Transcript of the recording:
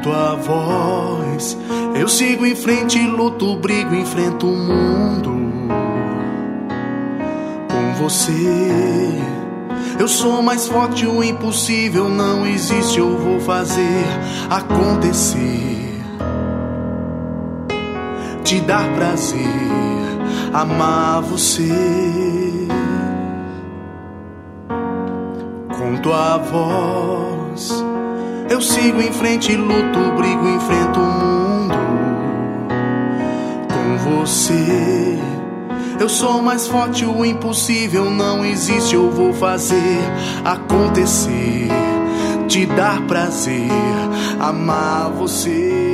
tua voz. Eu sigo em frente, luto, brigo, enfrento o mundo. Com você eu sou mais forte, o impossível não existe, eu vou fazer acontecer. Te dar prazer, amar você. Com tua voz eu sigo em frente, luto, brigo, enfrento o mundo. Com você eu sou mais forte, o impossível não existe, eu vou fazer acontecer. Te dar prazer, amar você.